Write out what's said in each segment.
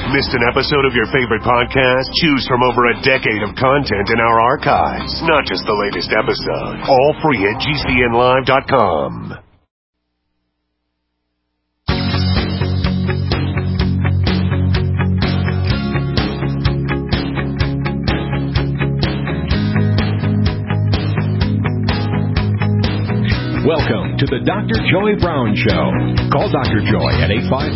Missed an episode of your favorite podcast? Choose from over a decade of content in our archives, not just the latest episode. All free at GCNlive.com. Welcome to the Dr. Joy Brown Show. Call Dr. Joy at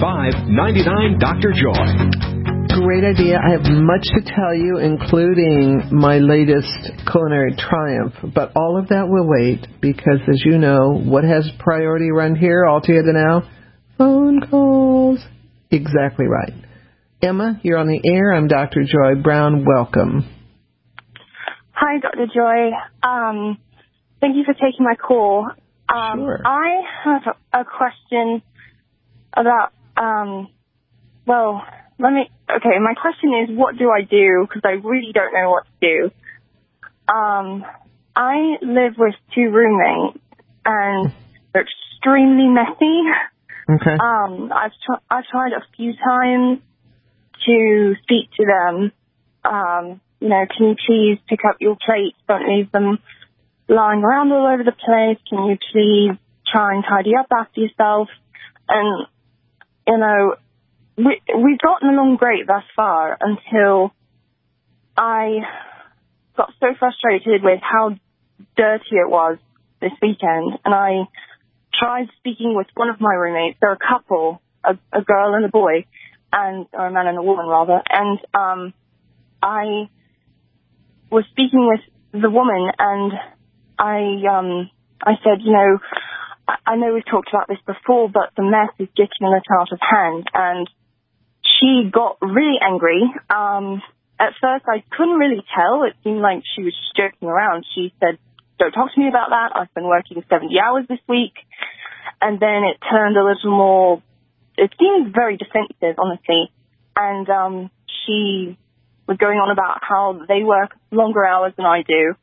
855-99-DR-JOY. Great idea. I have much to tell you, including my latest culinary triumph. But all of that will wait because, as you know, what has priority around here altogether now? Phone calls. Exactly right. Emma, you're on the air. I'm Dr. Joy Brown. Welcome. Hi, Dr. Joy. Thank you for taking my call. Sure. I have a question about, my question is, what do I do? Because I really don't know what to do. I live with two roommates, and they're extremely messy. Okay. I've tried a few times to speak to them. Can you please pick up your plates? Don't leave them lying around all over the place. Can you please try and tidy up after yourself? And, we've gotten along great thus far until I got so frustrated with how dirty it was this weekend. And I tried speaking with one of my roommates. They're a couple, a girl and a boy, or a man and a woman, rather. And I was speaking with the woman, and I said, I know we've talked about this before, but the mess is getting a little out of hand. And she got really angry. At first, I couldn't really tell. It seemed like she was just joking around. She said, don't talk to me about that. I've been working 70 hours this week. And then it turned a little more, it seemed very defensive, honestly. And she was going on about how they work longer hours than I do.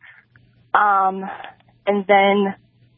And then,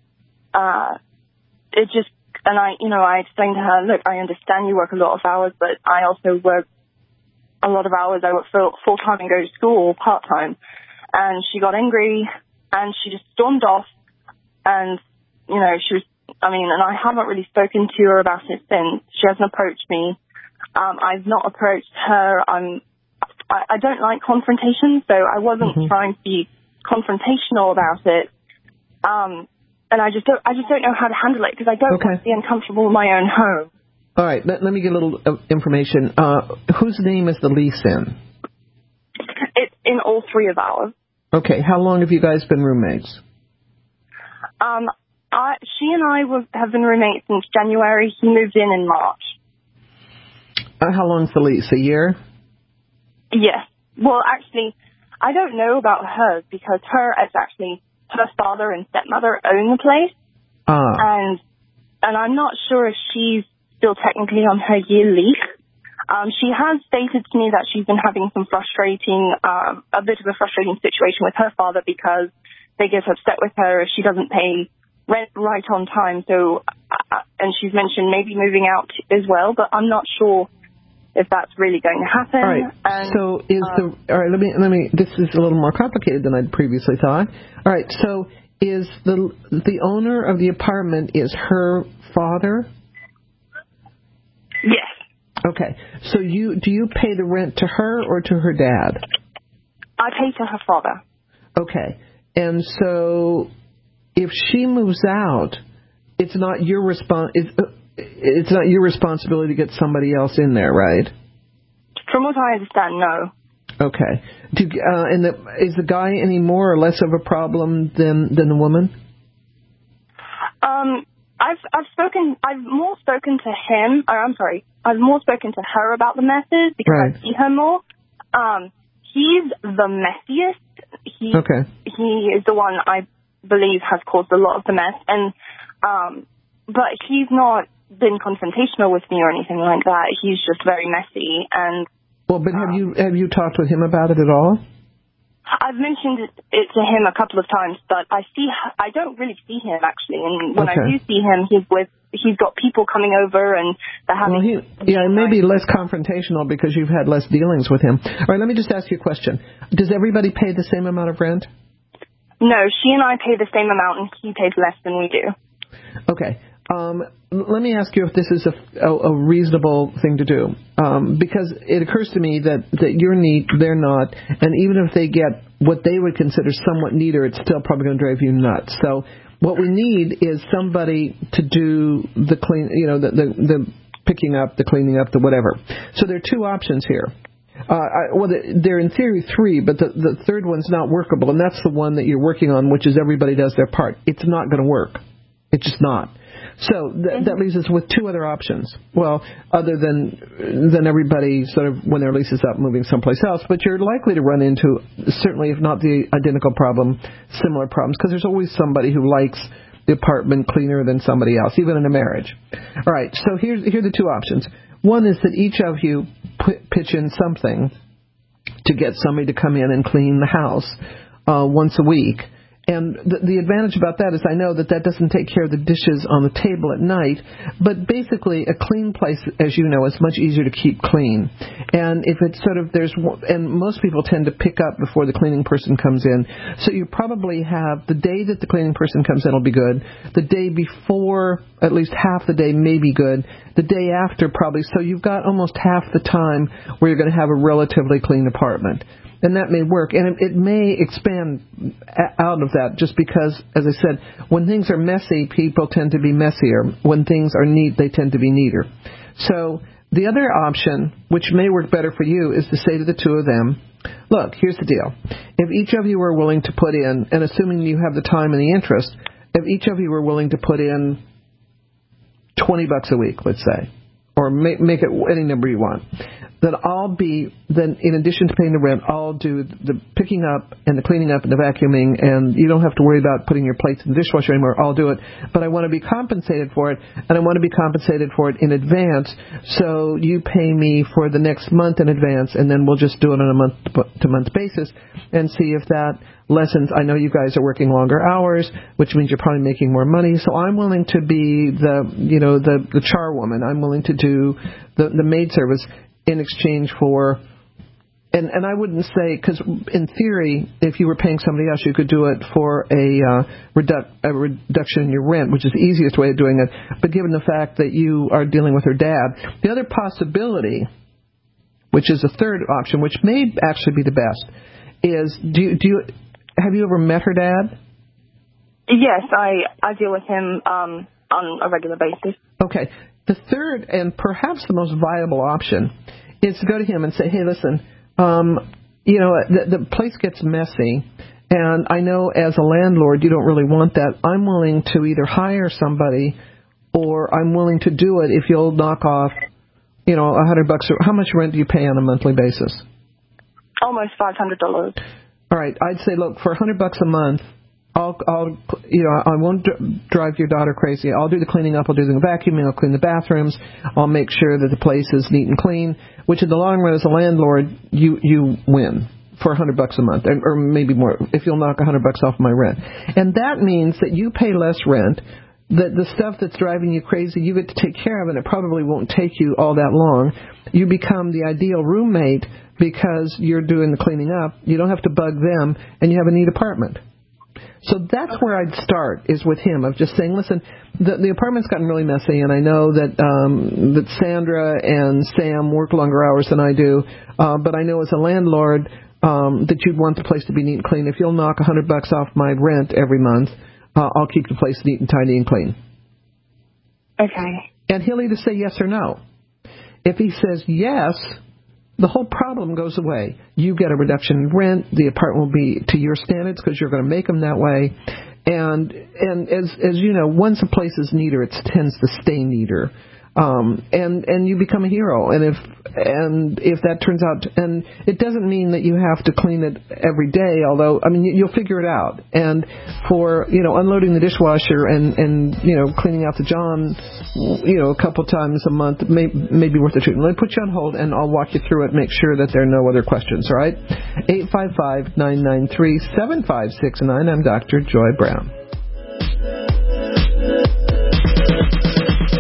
I explained to her, look, I understand you work a lot of hours, but I also work a lot of hours. I work full-time and go to school part-time. And she got angry, and she just stormed off. And, and I haven't really spoken to her about it since. She hasn't approached me. I've not approached her. I don't like confrontation, so I wasn't trying to be confrontational about it. And I just don't know how to handle it because I don't want to be uncomfortable in my own home. All right, let me get a little information. Whose name is the lease in? It's in all three of ours. Okay, how long have you guys been roommates? She and I have been roommates since January. He moved in March. How long's the lease? A year? Yes. Well, actually, I don't know about hers because it's actually her father and stepmother own the place. And I'm not sure if she's still technically on her year lease. She has stated to me that she's been having a bit of a frustrating situation with her father because they get upset with her if she doesn't pay rent right on time. So, and she's mentioned maybe moving out as well, but I'm not sure if that's really going to happen. All right. Let me. This is a little more complicated than I'd previously thought. All right. So, is the owner of the apartment is her father? Yes. Okay. So do you pay the rent to her or to her dad? I pay to her father. Okay. And so, if she moves out, it's not your It's not your responsibility to get somebody else in there, right? From what I understand, no. Okay. Is the guy any more or less of a problem than the woman? I've more spoken to him. I've more spoken to her about the messes because I see her more. He's the messiest. He is the one I believe has caused a lot of the mess, and but he's not been confrontational with me or anything like that. He's just very messy. And but have you talked with him about it at all? I've mentioned it to him a couple of times, but I don't really see him actually. And when I do see him, he's with he's got people coming over and they're having... It may be less confrontational because you've had less dealings with him. All right, let me just ask you a question. Does everybody pay the same amount of rent? No, she and I pay the same amount and he pays less than we do. Okay. Let me ask you if this is a reasonable thing to do, because it occurs to me that you're neat, they're not, and even if they get what they would consider somewhat neater, it's still probably going to drive you nuts. So what we need is somebody to do the clean, the picking up, the cleaning up, the whatever. So there are two options here. There are in theory three, but the third one's not workable, and that's the one that you're working on, which is everybody does their part. It's not going to work. It's just not. So that leaves us with two other options. Well, other than everybody sort of, when their lease is up, moving someplace else. But you're likely to run into, certainly if not the identical problem, similar problems, because there's always somebody who likes the apartment cleaner than somebody else, even in a marriage. All right, so here are the two options. One is that each of you pitch in something to get somebody to come in and clean the house once a week. And the advantage about that is I know that doesn't take care of the dishes on the table at night, but basically a clean place, as you know, is much easier to keep clean. And if it's sort of, and most people tend to pick up before the cleaning person comes in, so you probably have the day that the cleaning person comes in will be good, the day before, at least half the day may be good, the day after probably, so you've got almost half the time where you're going to have a relatively clean apartment. And that may work, and it may expand out of that just because, as I said, when things are messy, people tend to be messier. When things are neat, they tend to be neater. So the other option, which may work better for you, is to say to the two of them, look, here's the deal. If each of you are willing to put in, and assuming you have the time and the interest, if each of you are willing to put in $20 a week, let's say, or make it any number you want, then in addition to paying the rent, I'll do the picking up and the cleaning up and the vacuuming, and you don't have to worry about putting your plates in the dishwasher anymore. I'll do it. But I want to be compensated for it, and I want to be compensated for it in advance, so you pay me for the next month in advance, and then we'll just do it on a month-to-month basis and see if that lessens. I know you guys are working longer hours, which means you're probably making more money, so I'm willing to be the charwoman. I'm willing to do the maid service in exchange for, and I wouldn't say, because in theory, if you were paying somebody else, you could do it for a reduction in your rent, which is the easiest way of doing it. But given the fact that you are dealing with her dad, the other possibility, which is the third option, which may actually be the best, is have you ever met her dad? Yes, I deal with him on a regular basis. Okay. The third and perhaps the most viable option is to go to him and say, hey, listen, the place gets messy, and I know as a landlord you don't really want that. I'm willing to either hire somebody or I'm willing to do it if you'll knock off, $100. How much rent do you pay on a monthly basis? Almost $500. All right. I'd say, look, for $100 a month, I won't drive your daughter crazy. I'll do the cleaning up. I'll do the vacuuming. I'll clean the bathrooms. I'll make sure that the place is neat and clean, which in the long run as a landlord, you win for $100 a month, or maybe more, if you'll knock $100 off my rent. And that means that you pay less rent, that the stuff that's driving you crazy, you get to take care of, and it probably won't take you all that long. You become the ideal roommate because you're doing the cleaning up. You don't have to bug them, and you have a neat apartment. So that's where I'd start, is with him, of just saying, listen, the apartment's gotten really messy, and I know that Sandra and Sam work longer hours than I do, but I know as a landlord that you'd want the place to be neat and clean. If you'll knock $100 off my rent every month, I'll keep the place neat and tidy and clean. Okay. And he'll either say yes or no. If he says yes, the whole problem goes away. You get a reduction in rent. The apartment will be to your standards because you're going to make them that way. And as you know, once a place is neater, it tends to stay neater. And you become a hero. And if that turns out, and it doesn't mean that you have to clean it every day, although, you'll figure it out. And for, unloading the dishwasher and cleaning out the john, a couple times a month may be worth the treatment. Let me put you on hold and I'll walk you through it, make sure that there are no other questions, all right? 855-993-7569. I'm Dr. Joy Brown.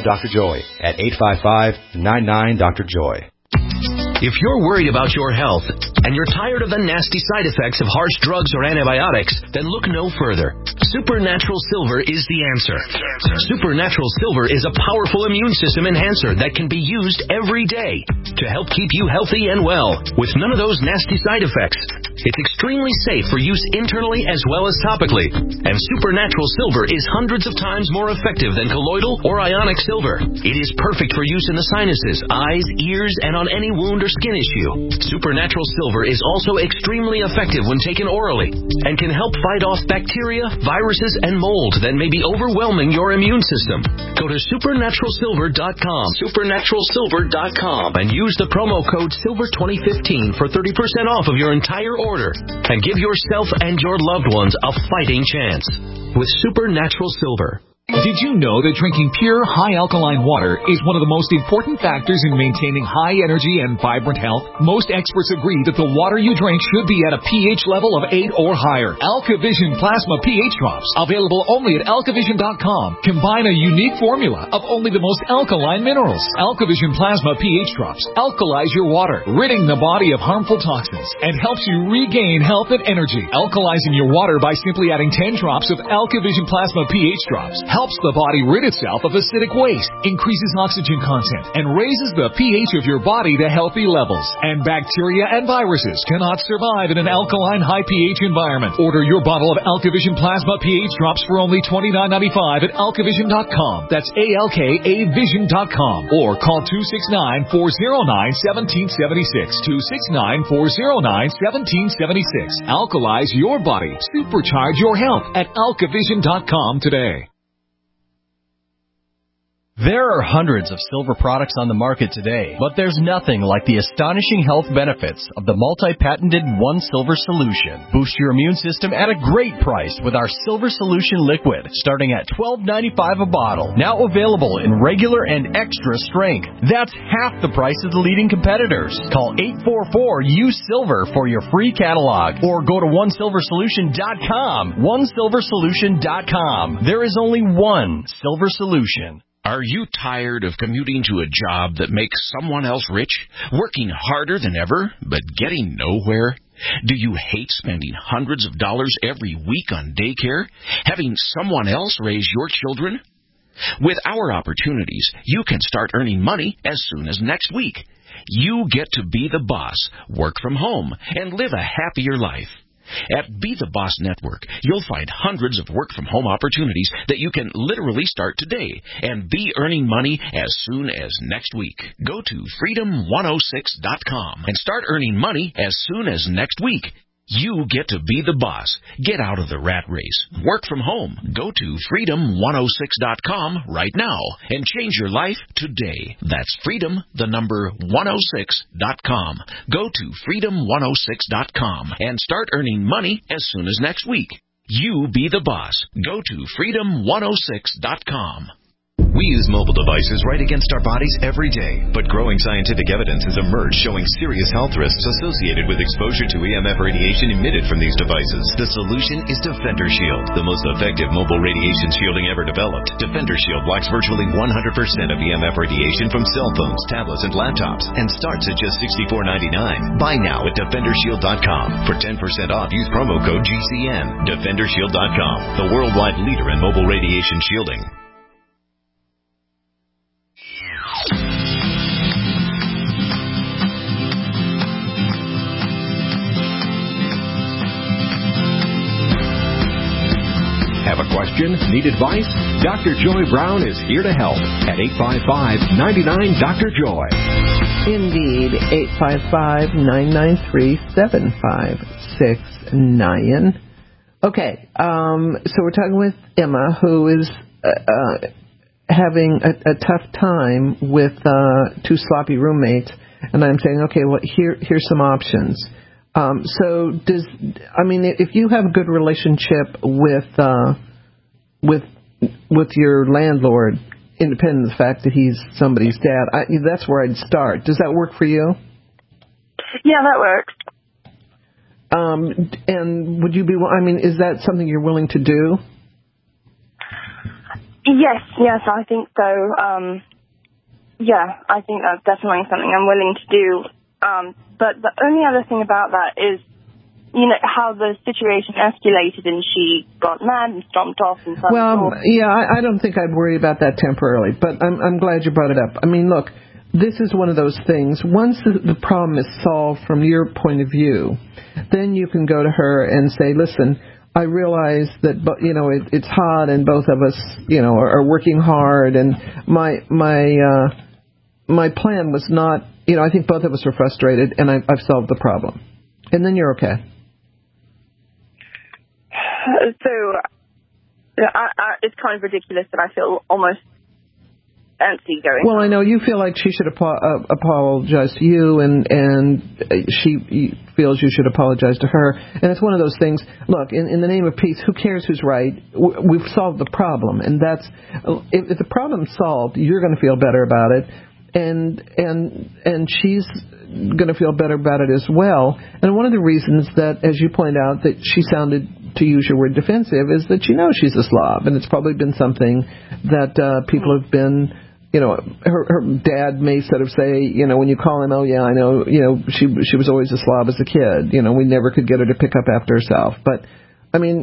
Dr. Joy at 855-99-DR-JOY. If you're worried about your health and you're tired of the nasty side effects of harsh drugs or antibiotics, then look no further. Supernatural Silver is the answer. Supernatural Silver is a powerful immune system enhancer that can be used every day to help keep you healthy and well with none of those nasty side effects. It's extremely safe for use internally as well as topically. And Supernatural Silver is hundreds of times more effective than colloidal or ionic silver. It is perfect for use in the sinuses, eyes, ears, and on any wound or skin issue. Supernatural Silver is also extremely effective when taken orally and can help fight off bacteria, viruses, and mold that may be overwhelming your immune system. Go to supernaturalsilver.com, supernaturalsilver.com, and use the promo code SILVER2015 for 30% off of your entire order and give yourself and your loved ones a fighting chance with Supernatural Silver. Did you know that drinking pure, high-alkaline water is one of the most important factors in maintaining high energy and vibrant health? Most experts agree that the water you drink should be at a pH level of 8 or higher. AlkaVision Plasma pH Drops, available only at alkavision.com, combine a unique formula of only the most alkaline minerals. AlkaVision Plasma pH Drops alkalize your water, ridding the body of harmful toxins, and helps you regain health and energy. Alkalizing your water by simply adding 10 drops of AlkaVision Plasma pH Drops helps the body rid itself of acidic waste, increases oxygen content, and raises the pH of your body to healthy levels. And bacteria and viruses cannot survive in an alkaline high pH environment. Order your bottle of AlkaVision Plasma pH Drops for only $29.95 at alkavision.com. That's ALKAvision.com. Or call 269-409-1776. 269-409-1776. Alkalize your body. Supercharge your health at alkavision.com today. There are hundreds of silver products on the market today, but there's nothing like the astonishing health benefits of the multi-patented One Silver Solution. Boost your immune system at a great price with our Silver Solution Liquid, starting at $12.95 a bottle. Now available in regular and extra strength. That's half the price of the leading competitors. Call 844-USILVER for your free catalog, or go to OneSilverSolution.com. OneSilverSolution.com. There is only one Silver Solution. Are you tired of commuting to a job that makes someone else rich, working harder than ever, but getting nowhere? Do you hate spending hundreds of dollars every week on daycare, having someone else raise your children? With our opportunities, you can start earning money as soon as next week. You get to be the boss, work from home, and live a happier life. At Be the Boss Network, you'll find hundreds of work-from-home opportunities that you can literally start today and be earning money as soon as next week. Go to freedom106.com and start earning money as soon as next week. You get to be the boss. Get out of the rat race. Work from home. Go to freedom106.com right now and change your life today. That's freedom106.com. Go to freedom106.com and start earning money as soon as next week. You be the boss. Go to freedom106.com. We use mobile devices right against our bodies every day, but growing scientific evidence has emerged showing serious health risks associated with exposure to EMF radiation emitted from these devices. The solution is Defender Shield, the most effective mobile radiation shielding ever developed. Defender Shield blocks virtually 100% of EMF radiation from cell phones, tablets, and laptops, and starts at just $64.99. Buy now at DefenderShield.com. For 10% off, use promo code GCN. DefenderShield.com, the worldwide leader in mobile radiation shielding. Have a question? Need advice? Dr. Joy Brown is here to help at 855-99-DR-JOY. Indeed, 855-993-7569. Okay, so we're talking with Emma, who is having a tough time with two sloppy roommates, and I'm saying, okay, well, here's some options. If you have a good relationship with your landlord, independent of the fact that he's somebody's dad, that's where I'd start. Does that work for you? Yeah, that works. And would you be? Is that something you're willing to do? Yes, I think so. I think that's definitely something I'm willing to do. But the only other thing about that is, how the situation escalated and she got mad and stomped off and something. Well, I don't think I'd worry about that temporarily, but I'm glad you brought it up. I mean, look, this is one of those things. Once the problem is solved from your point of view, then you can go to her and say, listen, I realize that, it's hot and both of us, are working hard, and my plan was not, I think both of us are frustrated, and I've solved the problem. And then you're okay. So, it's kind of ridiculous that I feel almost antsy going. Well, I know you feel like she should apologize to you, and she feels you should apologize to her. And it's one of those things. Look, in the name of peace, who cares who's right? We've solved the problem, and that's if the problem's solved, you're going to feel better about it, and she's going to feel better about it as well. And one of the reasons that, as you point out, that she sounded, to use your word, defensive, is that she's a Slav, and it's probably been something that people have been. Her dad may sort of say, when you call him, oh yeah, I know, she was always a Slav as a kid. We never could get her to pick up after herself. But I mean,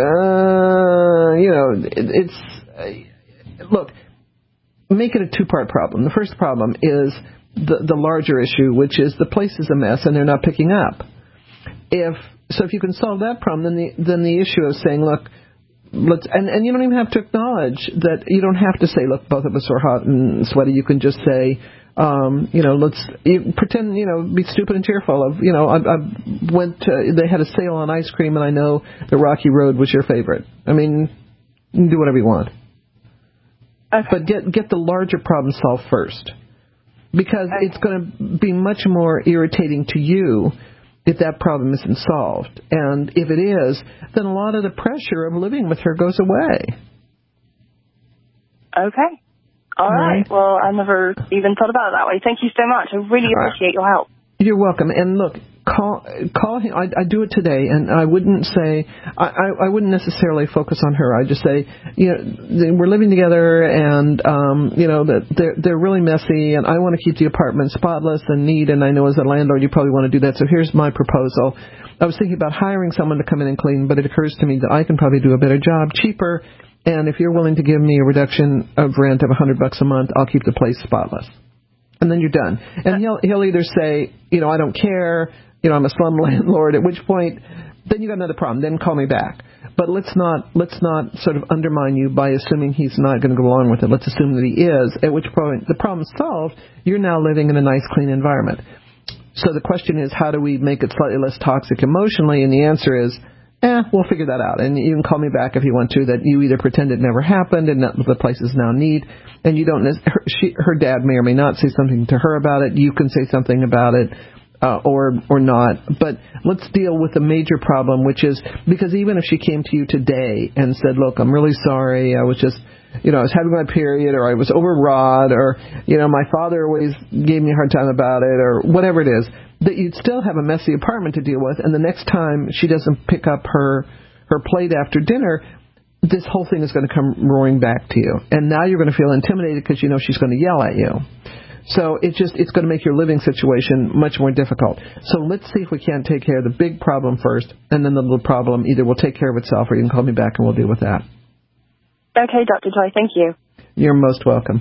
look, make it a two-part problem. The first problem is the larger issue, which is the place is a mess and they're not picking up. If you can solve that problem, then the issue of saying, look, and you don't even have to acknowledge that. You don't have to say, look, both of us are hot and sweaty. You can just say, let's pretend, be stupid and tearful of, I went to, they had a sale on ice cream and I know the Rocky Road was your favorite. I mean, you can do whatever you want. Okay. But get the larger problem solved first. Because it's going to be much more irritating to you if that problem isn't solved. And if it is, then a lot of the pressure of living with her goes away. Okay. All right. Well, I never even thought about it that way. Thank you so much. I really appreciate your help. You're welcome. And look, call him. I do it today, and I wouldn't say, I wouldn't necessarily focus on her. I just say, we're living together, and that they're really messy, and I want to keep the apartment spotless and neat. And I know as a landlord, you probably want to do that. So here's my proposal. I was thinking about hiring someone to come in and clean, but it occurs to me that I can probably do a better job, cheaper. And if you're willing to give me a reduction of rent of $100 a month, I'll keep the place spotless. And then you're done. And he'll either say, I don't care, I'm a slum landlord, at which point, then you got another problem. Then call me back. But let's not sort of undermine you by assuming he's not going to go along with it. Let's assume that he is, at which point the problem's solved. You're now living in a nice, clean environment. So the question is, how do we make it slightly less toxic emotionally? And the answer is, we'll figure that out. And you can call me back if you want to, that you either pretend it never happened and that the place is now neat, and you don't. Her dad may or may not say something to her about it. You can say something about it, or not. But let's deal with the major problem, which is, because even if she came to you today and said, look, I'm really sorry, I was just, I was having my period, or I was overwrought, or, my father always gave me a hard time about it, or whatever it is, that you'd still have a messy apartment to deal with, and the next time she doesn't pick up her plate after dinner, this whole thing is going to come roaring back to you. And now you're going to feel intimidated because she's going to yell at you. So it's going to make your living situation much more difficult. So let's see if we can't take care of the big problem first, and then the little problem either will take care of itself, or you can call me back and we'll deal with that. Okay, Dr. Joy, thank you. You're most welcome.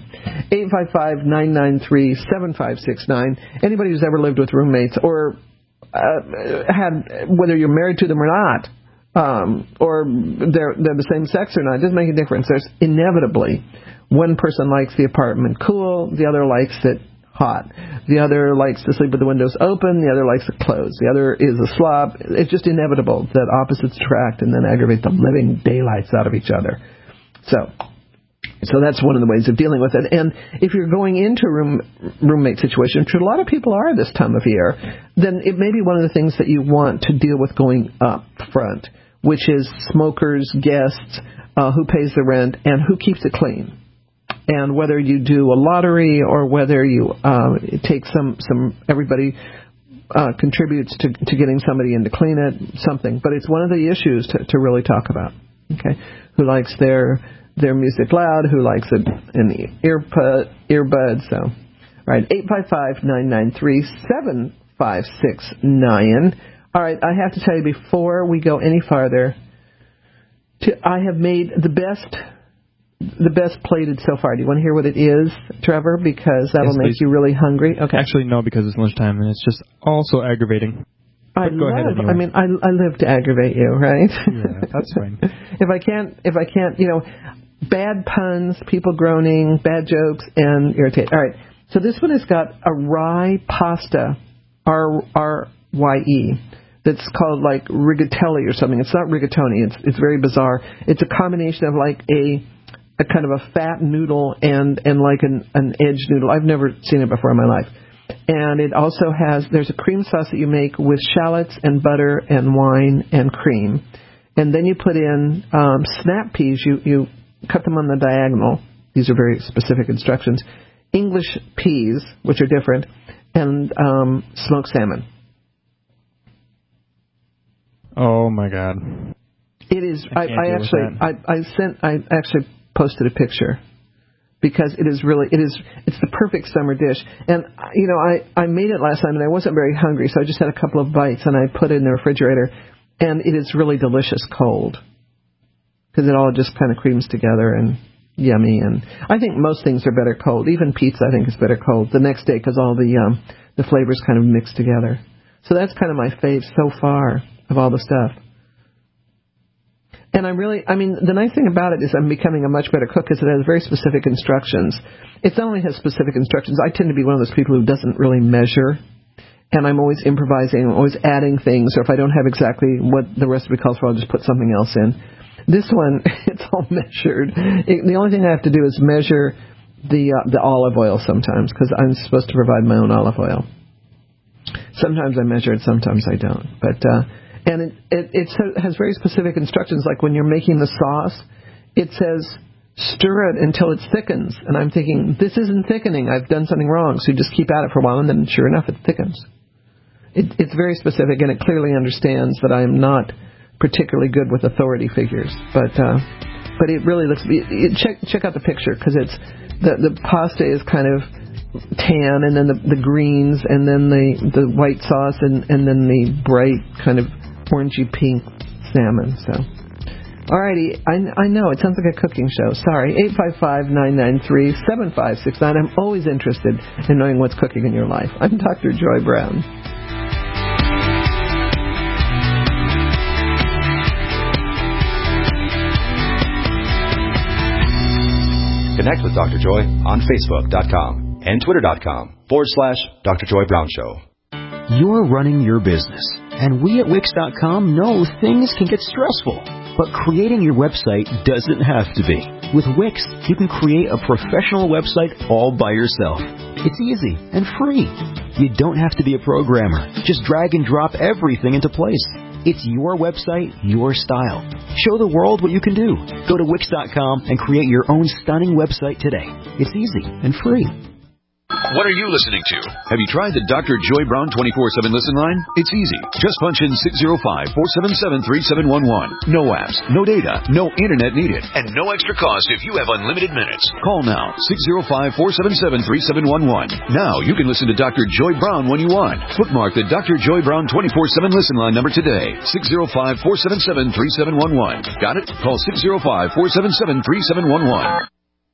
855-993-7569. Anybody who's ever lived with roommates, or had, whether you're married to them or not, or they're the same sex or not, it doesn't make a difference. There's inevitably one person likes the apartment cool, the other likes it hot. The other likes to sleep with the windows open, the other likes it closed. The other is a slob. It's just inevitable that opposites attract and then aggravate the living daylights out of each other. So that's one of the ways of dealing with it. And if you're going into a roommate situation, which a lot of people are this time of year, then it may be one of the things that you want to deal with going up front, which is smokers, guests, who pays the rent, and who keeps it clean. And whether you do a lottery or whether you take some everybody contributes to getting somebody in to clean it, something. But it's one of the issues to really talk about. Okay, who likes their their music loud, who likes it in the earbud. So, all right, 855-993-7569. All right, I have to tell you before we go any farther, I have made the best plated so far. Do you want to hear what it is, Trevor? Because that'll make you really hungry. Okay. Actually, no, because it's lunchtime and it's just also aggravating. Go ahead anyway. I mean, I live to aggravate you, right? Yeah, that's fine. If I can't, bad puns, people groaning, bad jokes, and irritate. All right. So this one has got a rye pasta, R-Y-E. That's called like rigatoni or something. It's not rigatoni. It's very bizarre. It's a combination of like a kind of a fat noodle and like an edged noodle. I've never seen it before in my life. And it also there's a cream sauce that you make with shallots and butter and wine and cream. And then you put in snap peas. You cut them on the diagonal. These are very specific instructions. English peas, which are different, and smoked salmon. Oh my God! It is. I actually posted a picture because it's the perfect summer dish. And I made it last time and I wasn't very hungry, so I just had a couple of bites and I put it in the refrigerator, and it is really delicious cold because it all just kind of creams together and yummy. And I think most things are better cold. Even pizza, I think, is better cold the next day because all the flavors kind of mix together. So that's kind of my fave so far of all the stuff. And the nice thing about it is I'm becoming a much better cook because it has very specific instructions. It not only has specific instructions, I tend to be one of those people who doesn't really measure. And I'm always improvising, I'm always adding things, or if I don't have exactly what the recipe calls for, I'll just put something else in. This one, it's all measured. The only thing I have to do is measure the olive oil sometimes because I'm supposed to provide my own olive oil. Sometimes I measure it, sometimes I don't. But and it has very specific instructions, like when you're making the sauce, it says stir it until it thickens. And I'm thinking, this isn't thickening. I've done something wrong. So you just keep at it for a while, and then sure enough, it thickens. It's very specific, and it clearly understands that I am not particularly good with authority figures. But it really looks. Check out the picture because it's the pasta is kind of tan, and then the greens, and then the white sauce, and then the bright kind of orangey pink salmon. So, alrighty, I know it sounds like a cooking show. Sorry, 855-993-7569. I'm always interested in knowing what's cooking in your life. I'm Dr. Joy Brown. Connect with Dr. Joy on Facebook.com and Twitter.com/Dr. Joy Brown Show. You're running your business, and we at Wix.com know things can get stressful, but creating your website doesn't have to be. With Wix, you can create a professional website all by yourself. It's easy and free. You don't have to be a programmer. Just drag and drop everything into place. It's your website, your style. Show the world what you can do. Go to Wix.com and create your own stunning website today. It's easy and free. What are you listening to? Have you tried the Dr. Joy Brown 24/7 listen line? It's easy. Just punch in 605-477-3711. No apps, no data, no internet needed, and no extra cost if you have unlimited minutes. Call now, 605-477-3711. Now you can listen to Dr. Joy Brown when you want. Bookmark the Dr. Joy Brown 24/7 listen line number today, 605-477-3711. Got it? Call 605-477-3711.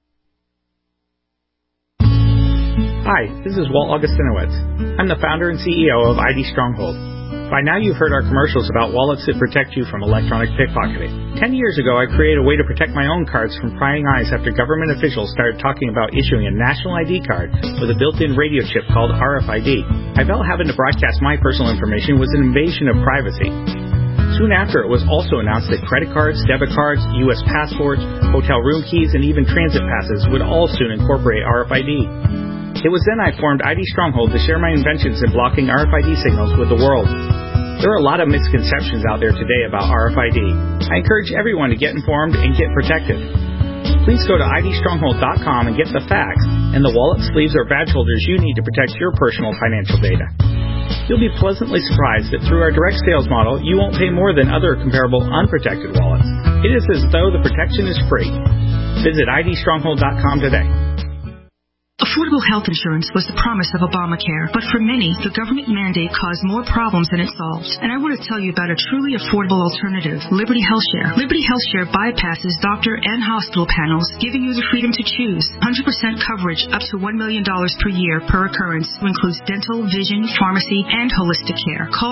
Hi, this is Walt Augustinowicz. I'm the founder and CEO of ID Stronghold. By now you've heard our commercials about wallets that protect you from electronic pickpocketing. 10 years ago, I created a way to protect my own cards from prying eyes after government officials started talking about issuing a national ID card with a built-in radio chip called RFID. I felt having to broadcast my personal information was an invasion of privacy. Soon after, it was also announced that credit cards, debit cards, U.S. passports, hotel room keys, and even transit passes would all soon incorporate RFID. It was then I formed ID Stronghold to share my inventions in blocking RFID signals with the world. There are a lot of misconceptions out there today about RFID. I encourage everyone to get informed and get protected. Please go to idstronghold.com and get the facts and the wallet, sleeves, or badge holders you need to protect your personal financial data. You'll be pleasantly surprised that through our direct sales model, you won't pay more than other comparable unprotected wallets. It is as though the protection is free. Visit idstronghold.com today. Affordable health insurance was the promise of Obamacare, but for many, the government mandate caused more problems than it solved. And I want to tell you about a truly affordable alternative, Liberty HealthShare. Liberty HealthShare bypasses doctor and hospital panels, giving you the freedom to choose. 100% coverage up to $1 million per year per occurrence, includes dental, vision, pharmacy, and holistic care. Call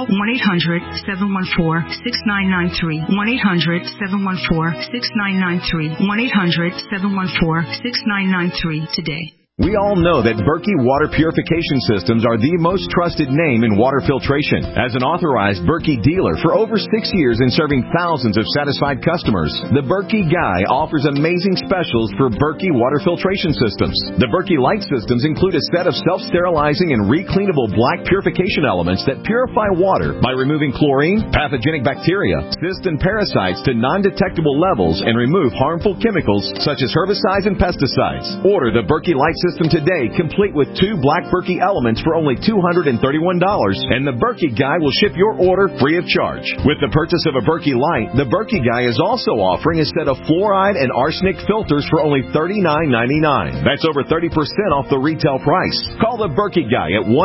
1-800-714-6993. 1-800-714-6993. 1-800-714-6993 today. We all know that Berkey Water Purification Systems are the most trusted name in water filtration. As an authorized Berkey dealer for over 6 years and serving thousands of satisfied customers, the Berkey Guy offers amazing specials for Berkey Water Filtration Systems. The Berkey Light Systems include a set of self-sterilizing and recleanable black purification elements that purify water by removing chlorine, pathogenic bacteria, cysts, and parasites to non-detectable levels and remove harmful chemicals such as herbicides and pesticides. Order the Berkey Light System today, complete with 2 black Berkey elements for only $231, and the Berkey Guy will ship your order free of charge. With the purchase of a Berkey Light, the Berkey Guy is also offering a set of fluoride and arsenic filters for only $39.99. That's over 30% off the retail price. Call the Berkey Guy at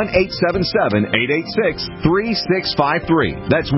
1-877-886-3653. That's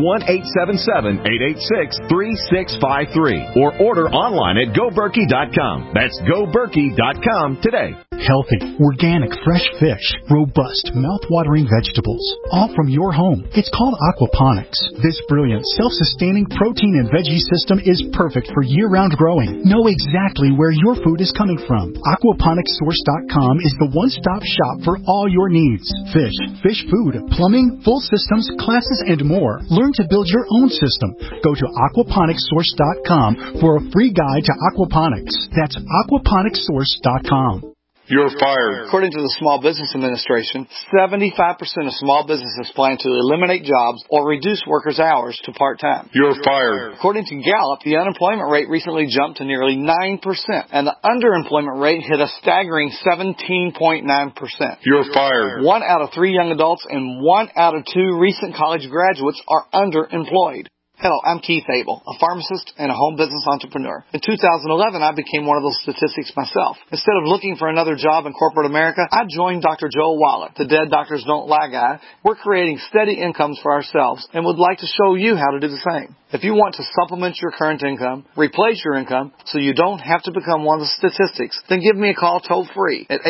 1-877-886-3653. Or order online at GoBerkey.com. That's GoBerkey.com today. Healthy, organic, fresh fish, robust, mouth-watering vegetables, all from your home. It's called aquaponics. This brilliant, self-sustaining protein and veggie system is perfect for year-round growing. Know exactly where your food is coming from. Aquaponicssource.com is the one-stop shop for all your needs. Fish, fish food, plumbing, full systems, classes, and more. Learn to build your own system. Go to aquaponicssource.com for a free guide to aquaponics. That's aquaponicssource.com. You're fired. According to the Small Business Administration, 75% of small businesses plan to eliminate jobs or reduce workers' hours to part-time. You're fired. According to Gallup, the unemployment rate recently jumped to nearly 9%, and the underemployment rate hit a staggering 17.9%. You're fired. 1 out of 3 young adults and 1 out of 2 recent college graduates are underemployed. Hello, I'm Keith Abel, a pharmacist and a home business entrepreneur. In 2011, I became one of those statistics myself. Instead of looking for another job in corporate America, I joined Dr. Joel Wallach, the Dead Doctors Don't Lie guy. We're creating steady incomes for ourselves and would like to show you how to do the same. If you want to supplement your current income, replace your income, so you don't have to become one of the statistics, then give me a call toll-free at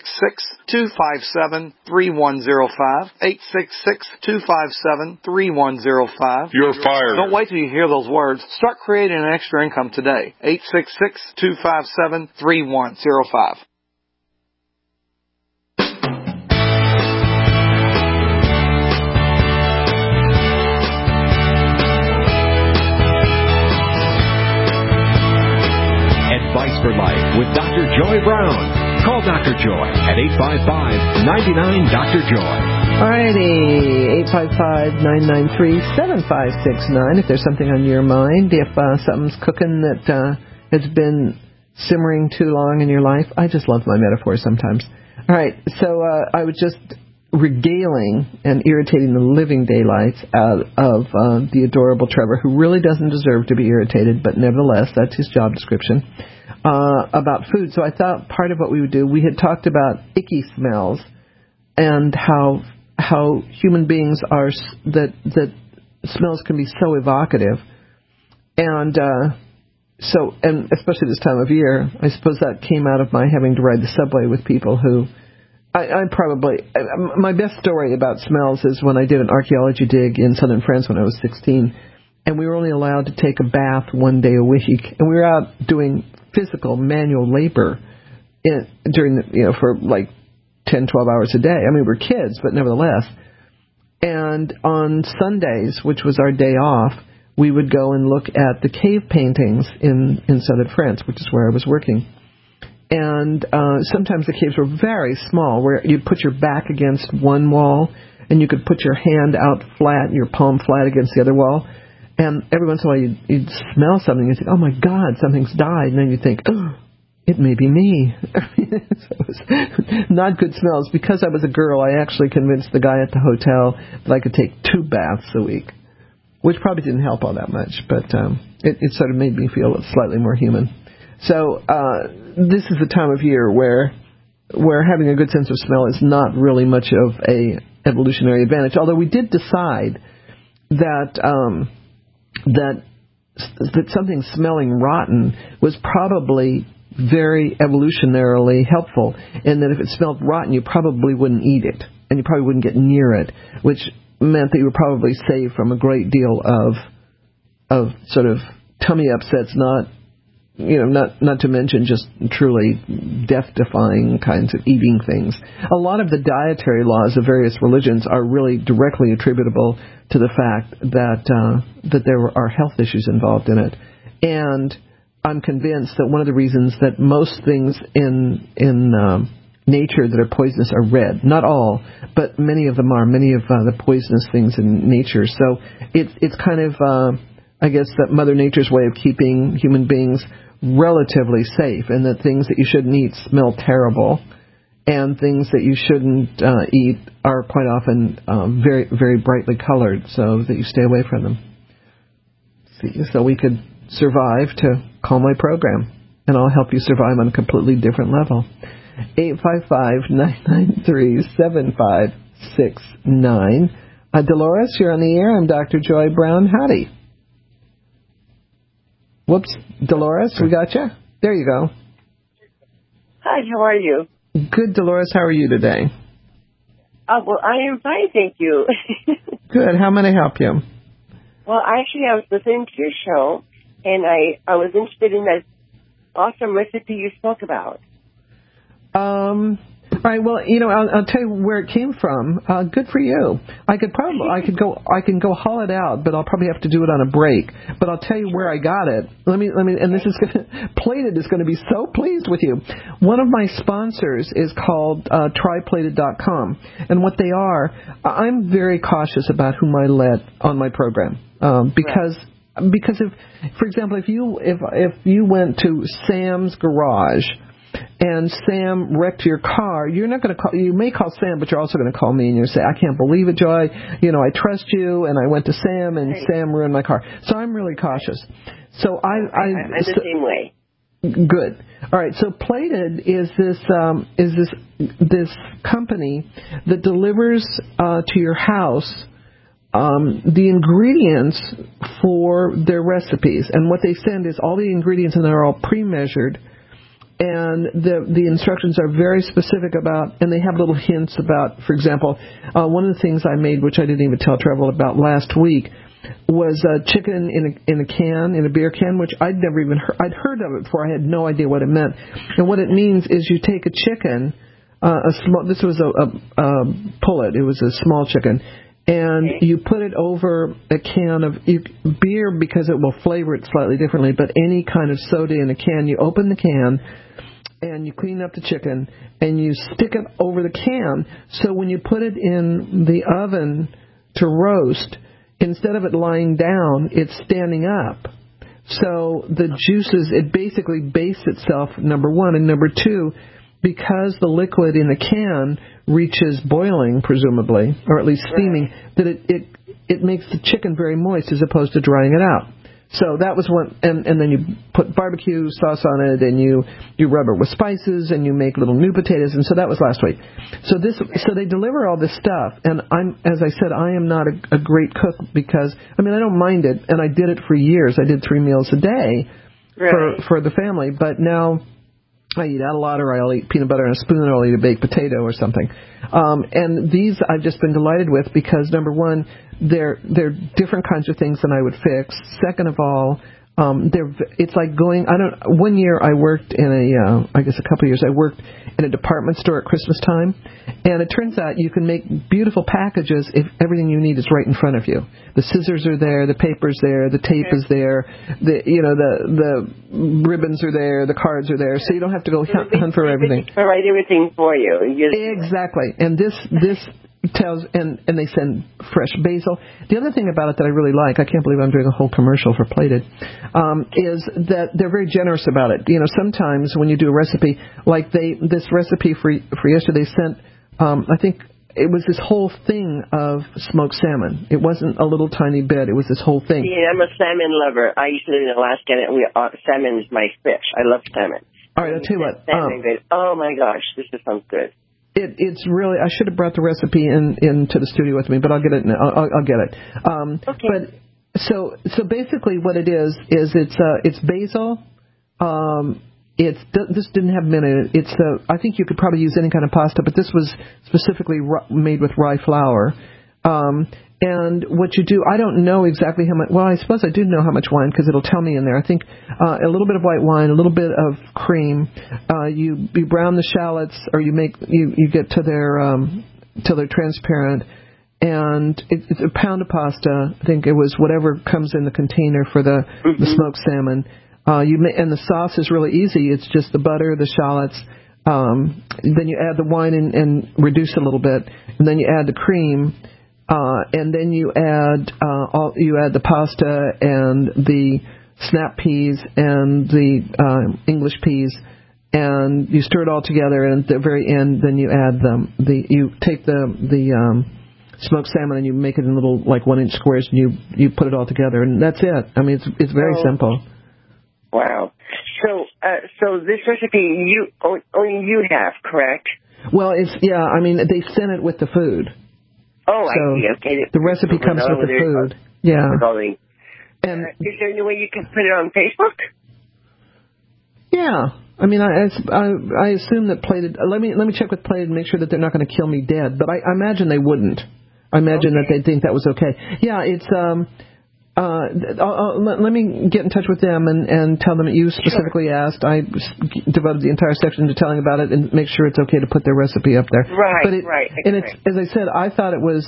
866-257-3105, 866-257-3105. You're fired. Don't wait till you hear those words. Start creating an extra income today. 866-257-3105. Advice for Life with Dr. Joy Brown. Call Dr. Joy at 855-99-DR-JOY. Alrighty, 855-993-7569. If there's something on your mind, if something's cooking that has been simmering too long in your life. I just love my metaphors sometimes. All right, so I was just regaling and irritating the living daylights out of the adorable Trevor, who really doesn't deserve to be irritated, but nevertheless, that's his job description, about food. So I thought part of what we would do, we had talked about icky smells and how human beings are, that smells can be so evocative. And so, and especially this time of year, I suppose that came out of my having to ride the subway with people who, my best story about smells is when I did an archaeology dig in southern France when I was 16, and we were only allowed to take a bath 1 day a week, and we were out doing physical manual labor for like 10, 12 hours a day. I mean, we were kids, but nevertheless. And on Sundays, which was our day off, we would go and look at the cave paintings in southern France, which is where I was working. And sometimes the caves were very small, where you'd put your back against one wall, and you could put your hand out flat, your palm flat against the other wall. And every once in a while you'd smell something, and you'd think, oh, my God, something's died. And then you'd think, oh, it may be me. So it was not good smells. Because I was a girl, I actually convinced the guy at the hotel that I could take 2 baths a week, which probably didn't help all that much, but it sort of made me feel slightly more human. So this is the time of year where having a good sense of smell is not really much of a evolutionary advantage. Although we did decide that something smelling rotten was probably very evolutionarily helpful, and that if it smelled rotten, you probably wouldn't eat it, and you probably wouldn't get near it, which meant that you were probably saved from a great deal of sort of tummy upsets, not to mention just truly death-defying kinds of eating things. A lot of the dietary laws of various religions are really directly attributable to the fact that there are health issues involved in it. And I'm convinced that one of the reasons that most things in nature that are poisonous are red. Not all, but many of them are. Many of the poisonous things in nature. So it's kind of, I guess, that Mother Nature's way of keeping human beings relatively safe, and that things that you shouldn't eat smell terrible, and things that you shouldn't eat are quite often very, very brightly colored, so that you stay away from them. So we could survive to call my program, and I'll help you survive on a completely different level. 855-993-7569. Dolores, you're on the air. I'm Dr. Joy Brown. Howdy. Whoops, Dolores, we got you. There you go. Hi, how are you? Good, Dolores. How are you today? Well, I am fine, thank you. Good. How may I help you? Well, actually, I was listening to your show, and I was interested in that awesome recipe you spoke about. All right. Well, I'll tell you where it came from. Good for you. I can go haul it out, but I'll probably have to do it on a break. But I'll tell you where I got it. Let me. And this is Plated is going to be so pleased with you. One of my sponsors is called tryplated.com, and what they are, I'm very cautious about whom I let on my program because if, for example, if you went to Sam's Garage and Sam wrecked your car, you're not going to call. You may call Sam, but you're also going to call me and you say, "I can't believe it, Joy. I trust you, and I went to Sam, and Sam ruined my car." So I'm really cautious. So I'm the same way. Good. All right. So Plated is this company that delivers to your house the ingredients for their recipes, and what they send is all the ingredients, and they're all pre-measured. And the instructions are very specific about, and they have little hints about, for example, one of the things I made, which I didn't even tell Trevor about last week, was chicken in a can, in a beer can, which I'd never even I'd heard of it before. I had no idea what it meant. And what it means is you take a chicken, this was a pullet, it was a small chicken, and you put it over a can of beer because it will flavor it slightly differently, but any kind of soda in a can, you open the can and you clean up the chicken and you stick it over the can, so when you put it in the oven to roast, instead of it lying down, it's standing up. So the juices, it basically bastes itself, number one, and number two, because the liquid in the can reaches boiling, presumably, or at least steaming, that it makes the chicken very moist as opposed to drying it out. So that was one, and then you put barbecue sauce on it, and you rub it with spices, and you make little new potatoes, and so that was last week. So they deliver all this stuff, and as I said, I am not a great cook because, I don't mind it, and I did it for years. I did 3 meals a day for the family, but now I eat out a lot, or I'll eat peanut butter and a spoon, or I'll eat a baked potato or something. And these I've just been delighted with because, number one, they're different kinds of things than I would fix. Second of all, it's like going, one year I worked in a couple of years, I worked in a department store at Christmas time, and it turns out you can make beautiful packages if everything you need is right in front of you. The scissors are there, the paper's there, the tape is there, the ribbons are there, the cards are there, so you don't have to go hunt for everything. They write everything for you. Exactly. And this tells, and they send fresh basil. The other thing about it that I really like, I can't believe I'm doing a whole commercial for Plated, is that they're very generous about it. Sometimes when you do a recipe, like this recipe for yesterday sent, I think it was this whole thing of smoked salmon. It wasn't a little tiny bit. It was this whole thing. See, I'm a salmon lover. I used to live in Alaska, and salmon is my fish. I love salmon. All right, I'll tell you what. Oh, my gosh, this sounds good. It's really, I should have brought the recipe into the studio with me, but I'll get it. I'll get it. Okay. But so basically what it is it's basil. This didn't have mint in it. I think you could probably use any kind of pasta, but this was specifically made with rye flour. And what you do, I don't know exactly how much. Well, I suppose I do know how much wine because it'll tell me in there. I think a little bit of white wine, a little bit of cream. You brown the shallots, or you get to their till they're transparent. And it's a pound of pasta. I think it was whatever comes in the container for the smoked salmon. And the sauce is really easy. It's just the butter, the shallots. Then you add the wine and reduce it a little bit, and then you add the cream. And then you add the pasta and the snap peas and the English peas, and you stir it all together. And at the very end, then you add you take the smoked salmon and you make it in little 1-inch squares, and you put it all together, and that's it. I mean, it's very simple. Wow. So this recipe only you have, correct? Well, I mean, they sent it with the food. Oh, I see. Okay. The recipe comes with the food. Yeah. And is there any way you can put it on Facebook? Yeah. I mean, I assume that Plated. Let me check with Plated and make sure that they're not going to kill me dead. But I imagine they wouldn't. I imagine that they'd think that was okay. Yeah. It's let me get in touch with them and tell them that you specifically asked. I devoted the entire section to telling about it and make sure it's okay to put their recipe up there. Right. And it's, as I said, I thought it was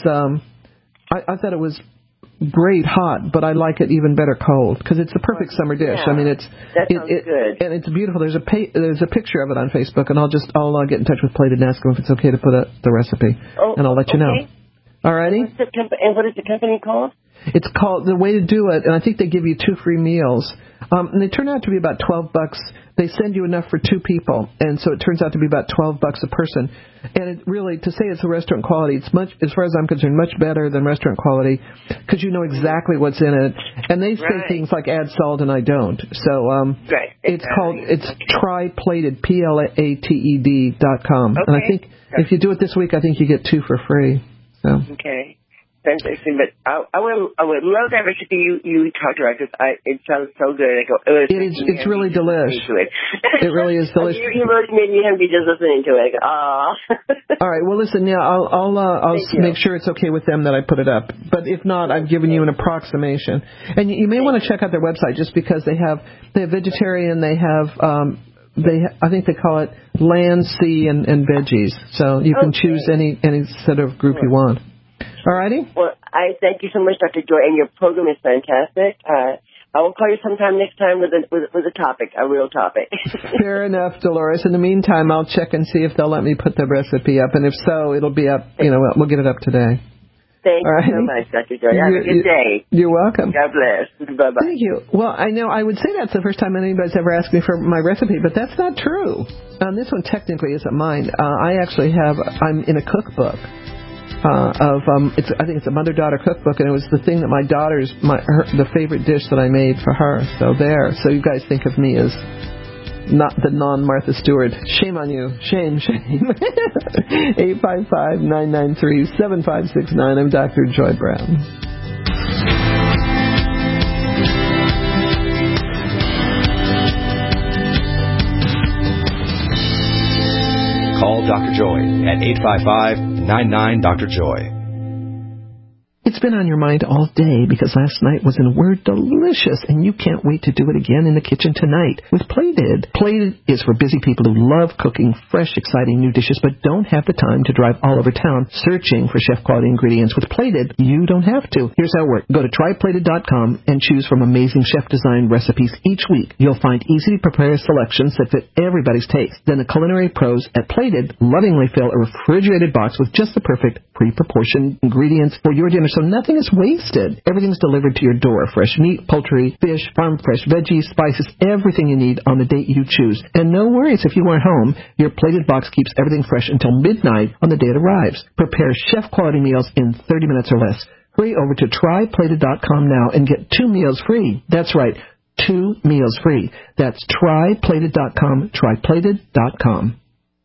I thought it was great hot, but I like it even better cold because it's a perfect summer dish. Yeah, I mean, that sounds good, and it's beautiful. There's a picture of it on Facebook, and I'll get in touch with Plated and ask them if it's okay to put the recipe, and I'll let you know. All righty. And what is the company called? It's called The Way to Do It, and I think they give you 2 free meals. And they turn out to be about $12. They send you enough for 2 people, and so it turns out to be about $12 a person. And it really, to say it's a restaurant quality, it's much, as far as I'm concerned, much better than restaurant quality because you know exactly what's in it. And they say things like add salt, and I don't. So it's TryPlated, PLATED.com. And I think if you do it this week, I think you get 2 for free. So. Okay. Fantastic, but I would love that recipe you talked about because it sounds so good. It's really delicious. It really is delicious. You really made me hungry just listening to it. All right. Well, listen. Yeah, I'll make sure it's okay with them that I put it up. But if not, I've given you an approximation. And you may want to check out their website just because they have vegetarian. They have I think they call it land, sea, and veggies. So you can choose any sort of group you want. All righty. Well, I thank you so much, Dr. Joy, and your program is fantastic. I will call you sometime next time with a topic, a real topic. Fair enough, Dolores. In the meantime, I'll check and see if they'll let me put the recipe up, and if so, it'll be up. We'll get it up today. Thank you so much, Dr. Joy. Have a good day. You're welcome. God bless. Bye-bye. Thank you. Well, I know I would say that's the first time anybody's ever asked me for my recipe, but that's not true. This one technically isn't mine. I'm in a cookbook. I think it's a mother-daughter cookbook, and it was the thing that my daughter's the favorite dish that I made for her. So there. So you guys think of me as not the non-Martha Stewart. Shame on you. Shame. 855-993-7569. I'm Dr. Joy Brown. Call Dr. Joy at 855-99-DR-JOY. It's been on your mind all day because last night was, in a word, delicious, and you can't wait to do it again in the kitchen tonight with Plated. Plated is for busy people who love cooking fresh, exciting new dishes but don't have the time to drive all over town searching for chef-quality ingredients. With Plated, you don't have to. Here's how it works. Go to TryPlated.com and choose from amazing chef-designed recipes each week. You'll find easy-to-prepare selections that fit everybody's taste. Then the culinary pros at Plated lovingly fill a refrigerated box with just the perfect pre-proportioned ingredients for your dinner. So nothing is wasted. Everything's delivered to your door. Fresh meat, poultry, fish, farm fresh veggies, spices, everything you need on the date you choose. And no worries if you aren't home. Your plated box keeps everything fresh until midnight on the day it arrives. Prepare chef-quality meals in 30 minutes or less. Hurry over to tryplated.com now and get 2 meals free. That's right, 2 meals free. That's tryplated.com, tryplated.com.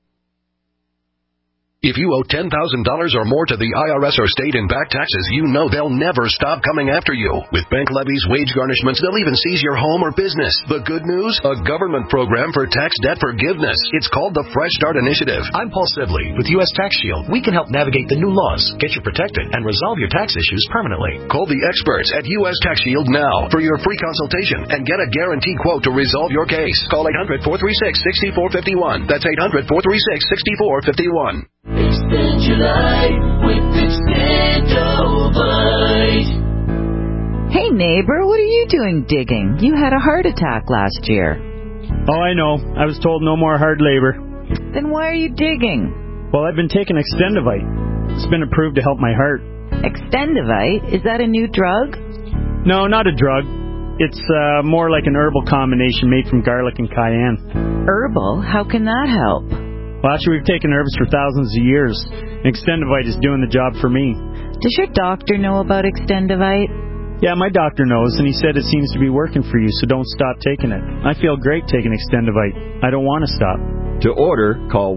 If you owe $10,000 or more to the IRS or state in back taxes, you know they'll never stop coming after you. With bank levies, wage garnishments, they'll even seize your home or business. The good news? A government program for tax debt forgiveness. It's called the Fresh Start Initiative. I'm Paul Sibley with U.S. Tax Shield. We can help navigate the new laws, get you protected, and resolve your tax issues permanently. Call the experts at U.S. Tax Shield now for your free consultation and get a guaranteed quote to resolve your case. Call 800-436-6451. That's 800-436-6451. Extend your life with Extendovite. Hey neighbor, what are you doing digging? You had a heart attack last year. Oh, I know. I was told no more hard labor. Then why are you digging? Well, I've been taking Extendovite. It's been approved to help my heart. Extendovite? Is that a new drug? No, not a drug. It's more like an herbal combination made from garlic and cayenne. Herbal? How can that help? Well, actually, we've taken herbs for thousands of years. Extendovite is doing the job for me. Does your doctor know about Extendovite? Yeah, my doctor knows, and he said it seems to be working for you, so don't stop taking it. I feel great taking Extendovite. I don't want to stop. To order, call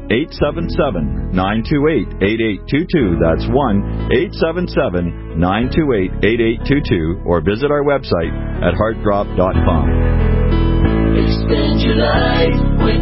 1-877-928-8822. That's 1-877-928-8822. Or visit our website at heartdrop.com. Extend your life with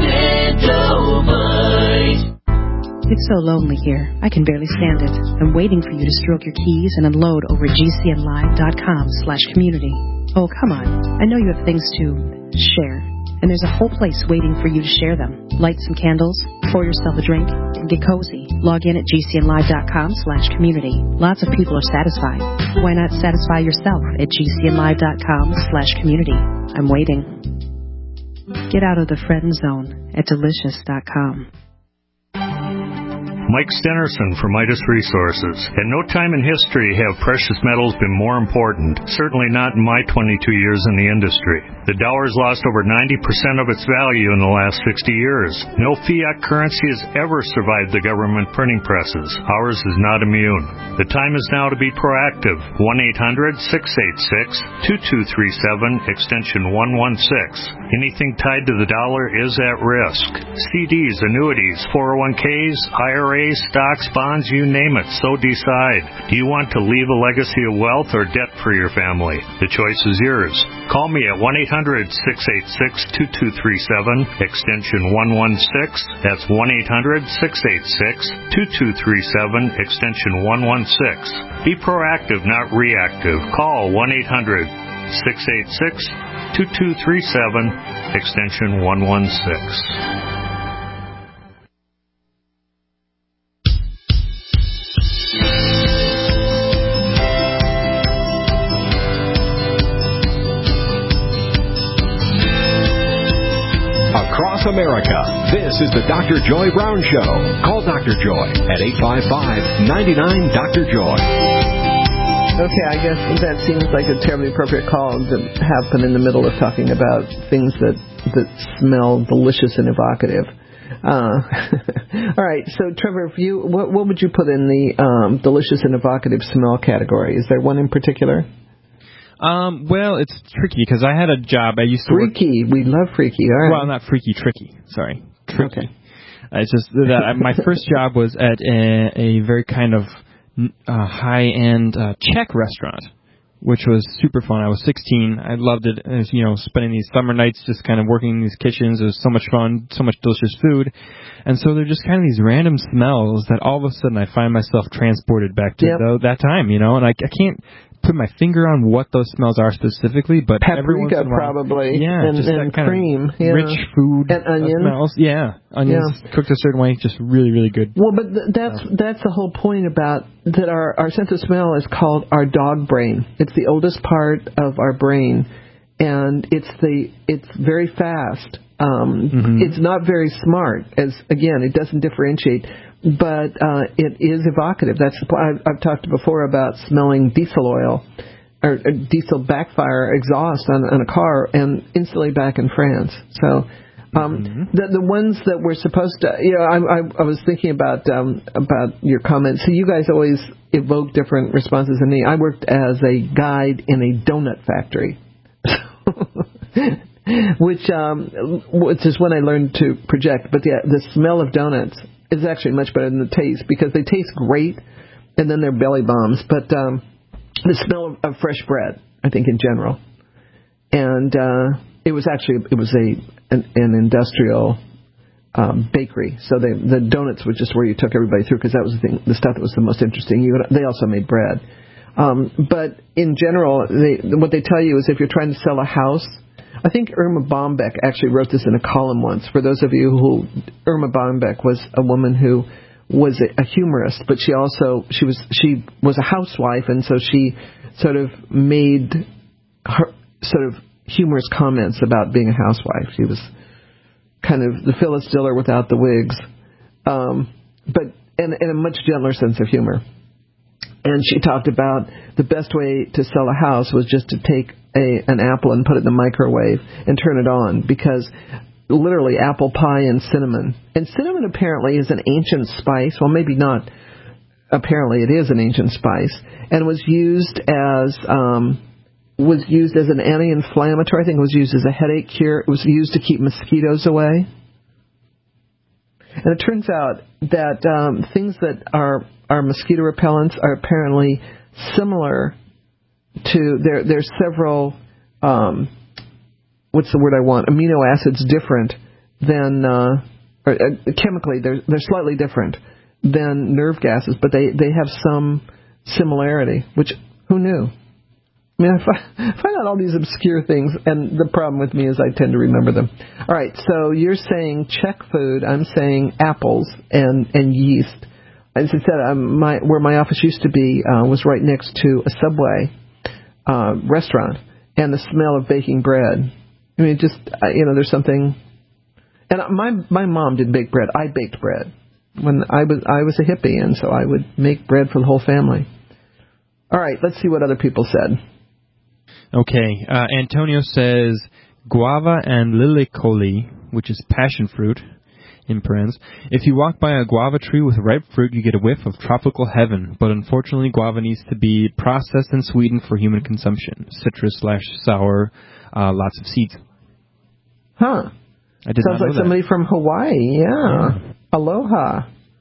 Extendovite. It's so lonely here. I can barely stand it. I'm waiting for you to stroke your keys and unload over gcnlive.com/community. Oh, come on. I know you have things to share, and there's a whole place waiting for you to share them. Light some candles, pour yourself a drink, and get cozy. Log in at gcnlive.com/community. Lots of people are satisfied. Why not satisfy yourself at gcnlive.com/community? I'm waiting. Get out of the friend zone at delicious.com. Mike Stenerson from Midas Resources. At no time in history have precious metals been more important, certainly not in my 22 years in the industry. The dollar has lost over 90% of its value in the last 60 years. No fiat currency has ever survived the government printing presses. Ours is not immune. The time is now to be proactive. 1-800-686-2237, extension 116. Anything tied to the dollar is at risk. CDs, annuities, 401ks, IRAs, stocks, bonds, you name it, so decide. Do you want to leave a legacy of wealth or debt for your family? The choice is yours. Call me at 1-800-686-2237, extension 116. That's 1-800-686-2237, extension 116. Be proactive, not reactive. Call 1-800-686-2237, extension 116. Across America, this is the Dr. Joy Brown Show. Call Dr. Joy at 855-99-DR-JOY. Okay, I guess that seems like a terribly appropriate call to happen in the middle of talking about things that smell delicious and evocative. All right, so Trevor, if you, what would you put in the delicious and evocative smell category? Is there one in particular? Well, it's tricky because I had a job. I used to freaky. We love freaky. All right. Well, not freaky, tricky. Sorry, tricky. Okay. It's just that my first job was at a very kind of high-end Czech restaurant, which was super fun. I was 16. I loved it. It was, spending these summer nights just kind of working in these kitchens. It was so much fun, so much delicious food. And so they're just kind of these random smells that all of a sudden I find myself transported back to that time, and I can't put my finger on what those smells are specifically, but paprika probably, and just that kind cream, of rich food and onion smells, onions cooked a certain way, just really, really good. Well, but that's the whole point about that. Our sense of smell is called our dog brain. It's the oldest part of our brain, and it's very fast. It's not very smart. It doesn't differentiate. but it is evocative. That's the point. I've talked before about smelling diesel oil or diesel backfire exhaust on a car and instantly back in France. So the ones that we're supposed to, I was thinking about your comments. So you guys always evoke different responses than me. I worked as a guide in a donut factory, which is when I learned to project. But the smell of donuts is actually much better than the taste because they taste great, and then they're belly bombs. But the smell of fresh bread, I think, in general. And it was an industrial bakery. So the donuts were just where you took everybody through because that was the stuff that was the most interesting. They also made bread. But in general, what they tell you is if you're trying to sell a house, I think Irma Bombeck actually wrote this in a column once. For those of you Irma Bombeck was a woman who was a humorist, but she was a housewife, and so she sort of made her sort of humorous comments about being a housewife. She was kind of the Phyllis Diller without the wigs, but in a much gentler sense of humor. And she talked about the best way to sell a house was just to take an apple and put it in the microwave and turn it on, because literally apple pie and cinnamon. And cinnamon apparently is an ancient spice. Well, maybe not. Apparently it is an ancient spice, and was used as an anti-inflammatory. I think it was used as a headache cure. It was used to keep mosquitoes away. And it turns out that things that are mosquito repellents are apparently similar to there's several what's the word I want? Amino acids different than chemically they're slightly different than nerve gases, but they have some similarity, which who knew? I mean, I find out all these obscure things, and the problem with me is I tend to remember them. All right, so you're saying Czech food. I'm saying apples and yeast. As I said, where my office used to be was right next to a Subway restaurant, and the smell of baking bread. I mean, just there's something. And my mom did bake bread. I baked bread when I was a hippie, and so I would make bread for the whole family. All right, let's see what other people said. Okay, Antonio says guava and lilicoli, which is passion fruit, in parens. If you walk by a guava tree with ripe fruit, you get a whiff of tropical heaven. But unfortunately, guava needs to be processed and sweetened for human consumption. Citrus/sour, lots of seeds. Huh. Sounds like somebody from Hawaii. Yeah. Aloha.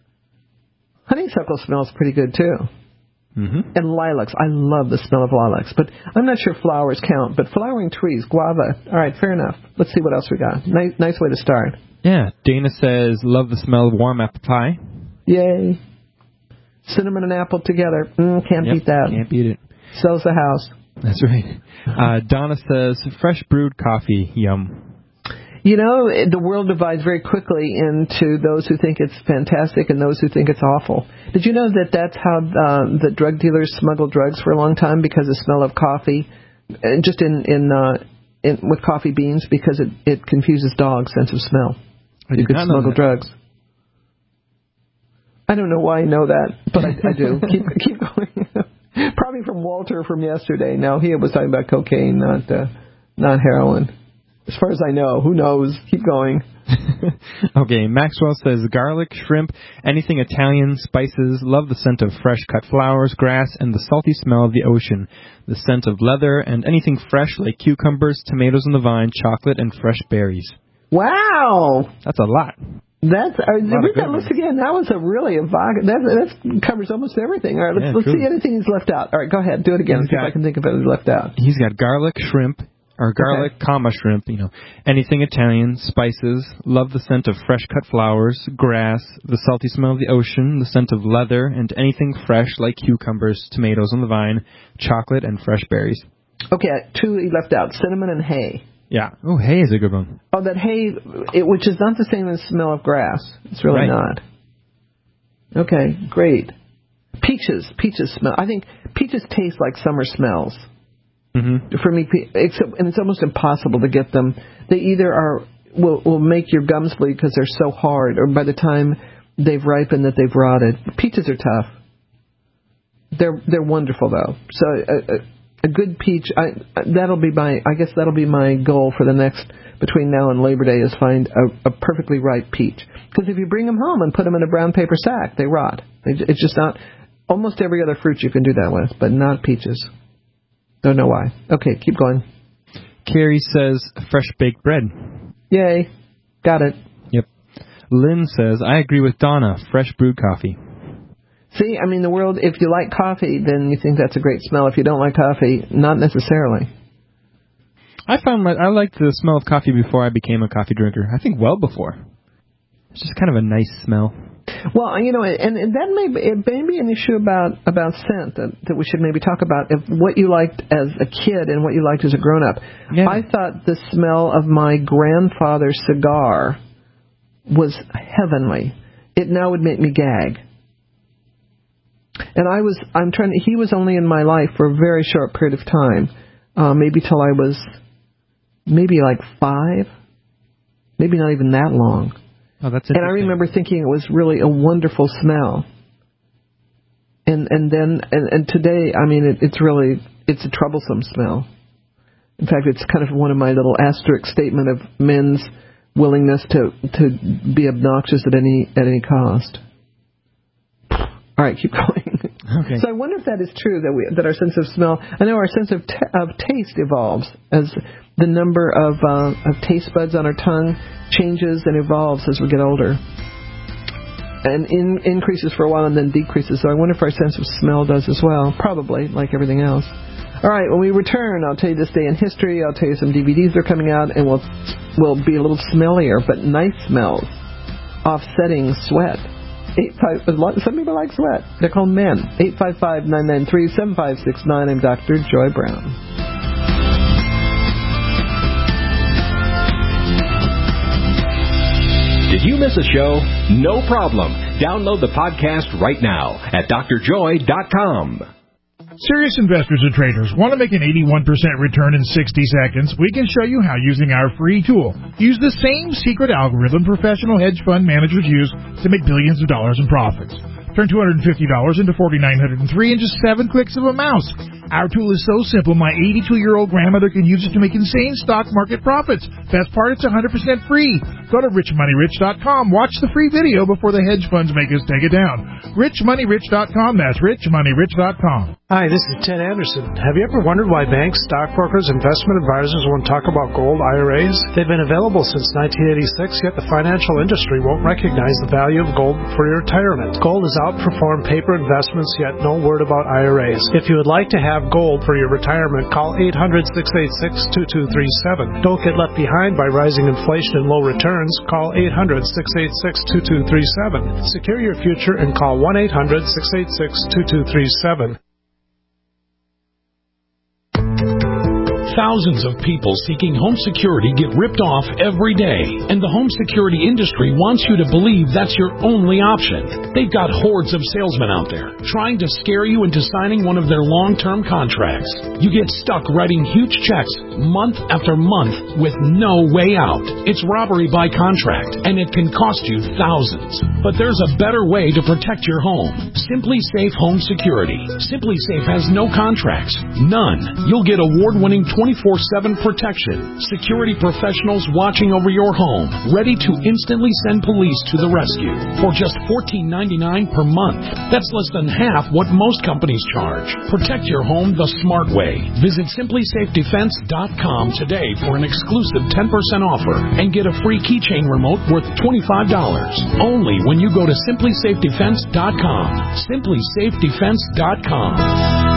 Honeysuckle smells pretty good, too. Mm-hmm. And lilacs. I love the smell of lilacs. But I'm not sure flowers count. But flowering trees, guava. All right, fair enough. Let's see what else we got. Nice way to start. Yeah. Dana says, love the smell of warm apple pie. Yay. Cinnamon and apple together. Can't beat that. Can't beat it. Sells the house. That's right. Donna says, fresh brewed coffee. Yum. The world divides very quickly into those who think it's fantastic and those who think it's awful. Did you know that's how the drug dealers smuggled drugs for a long time, because the smell of coffee, and just with coffee beans, because it confuses dogs' sense of smell. You could smuggle drugs. I don't know why I know that, but I do. Keep going. Probably from Walter from yesterday. No, he was talking about cocaine, not heroin. As far as I know, who knows? Keep going. Okay, Maxwell says garlic, shrimp, anything Italian, spices, love the scent of fresh cut flowers, grass, and the salty smell of the ocean, the scent of leather, and anything fresh like cucumbers, tomatoes on the vine, chocolate, and fresh berries. Wow! That's a lot. Read that list again. That was a really evocative. That covers almost everything. All right, let's see anything he's left out. All right, go ahead. Do it again. See if I can think of it left out. He's got garlic, shrimp, or garlic, shrimp, anything Italian, spices, love the scent of fresh cut flowers, grass, the salty smell of the ocean, the scent of leather, and anything fresh like cucumbers, tomatoes on the vine, chocolate, and fresh berries. Okay, two he left out, cinnamon and hay. Yeah. Oh, hay is a good one. Oh, that hay, which is not the same as the smell of grass. It's really not. Okay, great. Peaches smell. I think peaches taste like summer smells. Mm-hmm. For me, and it's almost impossible to get them. They either will make your gums bleed because they're so hard, or by the time they've ripened, that they've rotted. Peaches are tough. They're wonderful though. So a good peach. That'll be my goal for the next, between now and Labor Day, is find a perfectly ripe peach. Because if you bring them home and put them in a brown paper sack, they rot. It's just not. Almost every other fruit you can do that with, but not peaches. Don't know why. Okay, keep going. Carrie says fresh baked bread. Yay. Got it. Yep. Lynn says, I agree with Donna, fresh brewed coffee. See, I mean, the world, if you like coffee, then you think that's a great smell. If you don't like coffee, not necessarily. I liked the smell of coffee before I became a coffee drinker. I think well before. It's just kind of a nice smell. Well, and that may be an issue about scent that we should maybe talk about. If what you liked as a kid and what you liked as a grown-up. Yeah. I thought the smell of my grandfather's cigar was heavenly. It now would make me gag. And he was only in my life for a very short period of time, maybe till I was like 5, maybe not even that long. Oh, that's interesting. And I remember thinking it was really a wonderful smell. And today, I mean, it's a troublesome smell. In fact, it's kind of one of my little asterisk statement of men's willingness to be obnoxious at any cost. All right, keep going. Okay. So I wonder if that is true, that our sense of smell, I know our sense of taste evolves as the number of taste buds on our tongue changes and evolves as we get older, and increases for a while and then decreases. So I wonder if our sense of smell does as well. Probably, like everything else. All right, when we return, I'll tell you this day in history. I'll tell you some DVDs that are coming out, and we'll be a little smellier, but nice smells, offsetting sweat. Some people like sweat. They're called men. 855-993-7569. I'm Dr. Joy Brown. Did you miss a show? No problem. Download the podcast right now at drjoy.com. Serious investors and traders want to make an 81% return in 60 seconds? We can show you how using our free tool. Use the same secret algorithm professional hedge fund managers use to make billions of dollars in profits. Turn $250 into $4,903 in just 7 clicks of a mouse. Our tool is so simple, my 82-year-old grandmother can use it to make insane stock market profits. Best part, it's 100% free. Go to richmoneyrich.com. Watch the free video before the hedge funds make us take it down. richmoneyrich.com. That's richmoneyrich.com. Hi, this is Ted Anderson. Have you ever wondered why banks, stockbrokers, investment advisors won't talk about gold IRAs? They've been available since 1986, yet the financial industry won't recognize the value of gold for your retirement. Gold has outperformed paper investments, yet no word about IRAs. If you would like to have gold for your retirement, call 800-686-2237. Don't get left behind by rising inflation and low returns. Call 800-686-2237. Secure your future and call 1-800-686-2237. Thousands of people seeking home security get ripped off every day, and the home security industry wants you to believe that's your only option. They've got hordes of salesmen out there trying to scare you into signing one of their long-term contracts. You get stuck writing huge checks month after month with no way out. It's robbery by contract, and it can cost you thousands. But there's a better way to protect your home. Simply Safe Home Security. Simply Safe has no contracts. None. You'll get award-winning 24/7 protection. Security professionals watching over your home, ready to instantly send police to the rescue for just $14.99 per month. That's less than half what most companies charge. Protect your home the smart way. Visit simplysafedefense.com today for an exclusive 10% offer and get a free keychain remote worth $25. Only when you go to simplysafedefense.com. simplysafedefense.com.